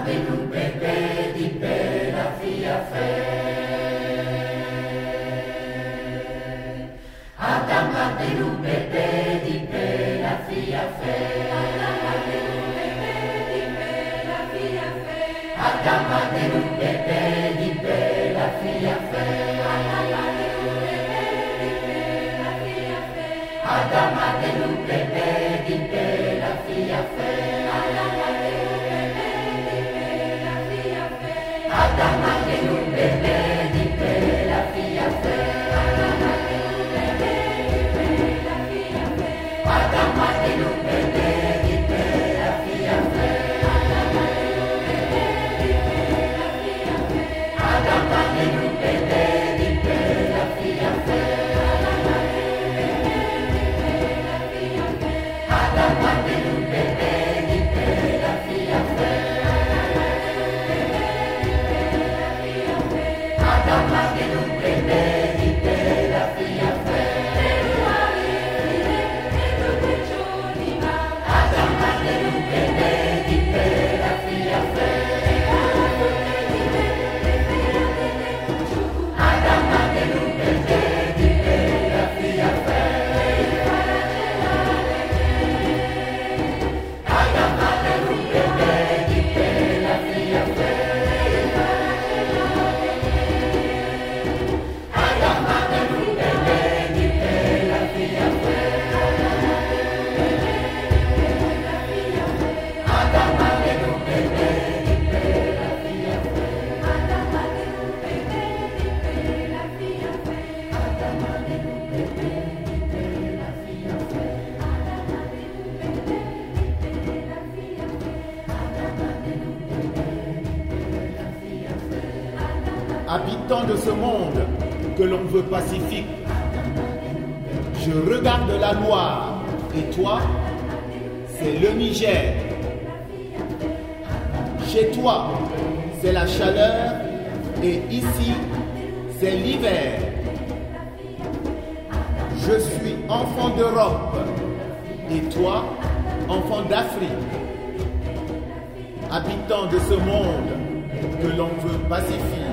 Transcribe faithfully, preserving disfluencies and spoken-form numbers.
Habitants de ce monde que l'on veut pacifique, je regarde la Loire et toi, c'est le Niger. Chez toi, c'est la chaleur et ici, c'est l'hiver. Je suis enfant d'Europe et toi, enfant d'Afrique. Habitants de ce monde que l'on veut pacifique,